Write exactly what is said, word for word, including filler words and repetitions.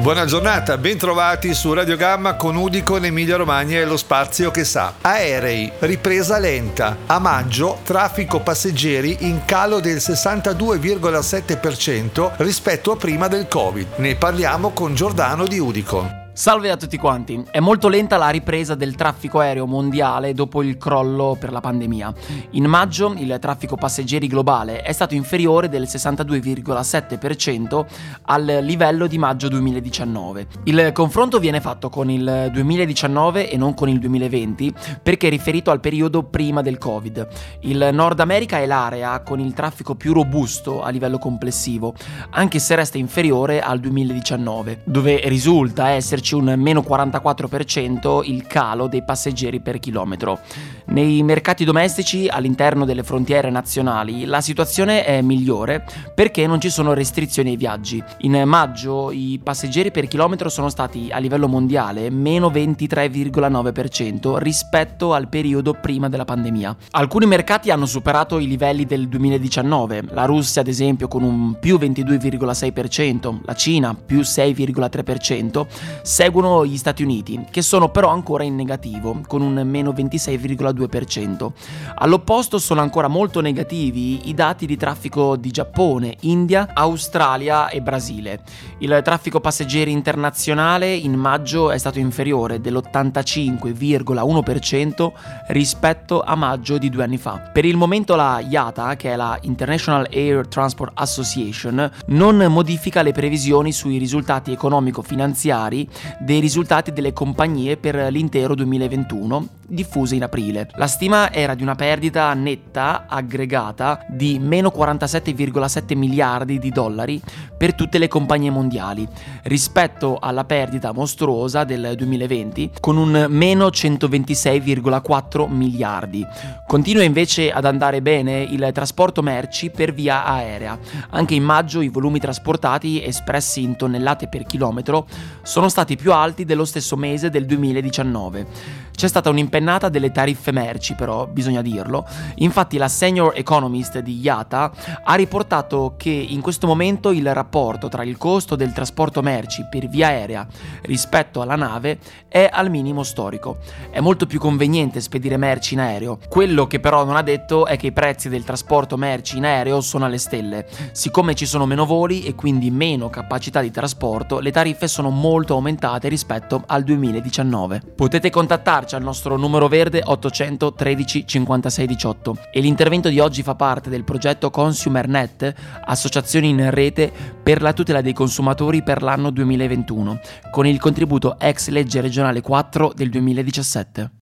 Buona giornata, ben trovati su Radio Gamma con Udicon, Emilia Romagna e lo spazio che sa. Aerei, ripresa lenta. A maggio, traffico passeggeri in calo del sessantadue virgola sette per cento rispetto a prima del Covid. Ne parliamo con Giordano di Udicon. Salve a tutti quanti. È molto lenta la ripresa del traffico aereo mondiale dopo il crollo per la pandemia. In maggio il traffico passeggeri globale è stato inferiore del sessantadue virgola sette per cento al livello di maggio duemiladiciannove. Il confronto viene fatto con il duemiladiciannove e non con il duemilaventi perché è riferito al periodo prima del Covid. Il Nord America è l'area con il traffico più robusto a livello complessivo, anche se resta inferiore al duemiladiciannove, dove risulta esserci un meno quarantaquattro per cento il calo dei passeggeri per chilometro. Nei mercati domestici all'interno delle frontiere nazionali la situazione è migliore perché non ci sono restrizioni ai viaggi. In maggio i passeggeri per chilometro sono stati a livello mondiale meno ventitré virgola nove per cento rispetto al periodo prima della pandemia. Alcuni mercati hanno superato i livelli del duemiladiciannove, la Russia ad esempio con un più ventidue virgola sei per cento, la Cina più sei virgola tre per cento, seguono gli Stati Uniti, che sono però ancora in negativo, con un meno ventisei virgola due per cento. All'opposto sono ancora molto negativi i dati di traffico di Giappone, India, Australia e Brasile. Il traffico passeggeri internazionale in maggio è stato inferiore dell'ottantacinque virgola uno per cento rispetto a maggio di due anni fa. Per il momento la I A T A, che è la International Air Transport Association, non modifica le previsioni sui risultati economico-finanziari dei risultati delle compagnie per l'intero duemilaventuno, diffuse in aprile. La stima era di una perdita netta aggregata di meno quarantasette virgola sette miliardi di dollari per tutte le compagnie mondiali, rispetto alla perdita mostruosa del duemilaventi con un meno centoventisei virgola quattro miliardi. Continua invece ad andare bene il trasporto merci per via aerea. Anche in maggio i volumi trasportati espressi in tonnellate per chilometro sono stati più alti dello stesso mese del duemiladiciannove. C'è stata un'impennata delle tariffe merci, però bisogna dirlo. Infatti la senior economist di I A T A ha riportato che in questo momento il rapporto tra il costo del trasporto merci per via aerea rispetto alla nave è al minimo storico. È molto più conveniente spedire merci in aereo. Quello che però non ha detto è che i prezzi del trasporto merci in aereo sono alle stelle. Siccome ci sono meno voli e quindi meno capacità di trasporto, le tariffe sono molto aumentate rispetto al duemiladiciannove. Potete contattarci al nostro numero verde ottocento tredici cinquantasei diciotto e l'intervento di oggi fa parte del progetto ConsumerNet, associazioni in rete per la tutela dei consumatori per l'anno duemilaventuno, con il contributo ex legge regionale quattro del duemiladiciassette.